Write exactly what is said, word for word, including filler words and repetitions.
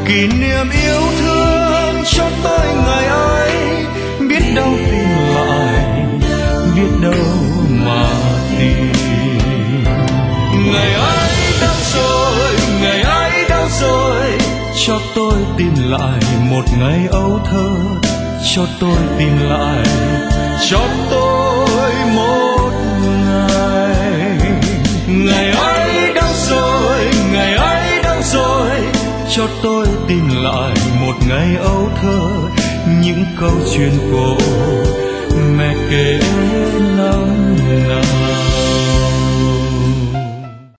kỷ niệm yêu thương cho tôi ngày ấy, biết đâu tìm lại, biết đâu mà tìm. Ngày ấy đâu rồi, ngày ấy đâu rồi, cho tôi tìm lại một ngày ấu thơ, cho tôi tìm lại, cho tôi một ngày. Ngày ấy đâu rồi, ngày ấy đâu rồi, cho tôi tìm lại một ngày ấu thơ, những câu chuyện cổ mẹ kể năm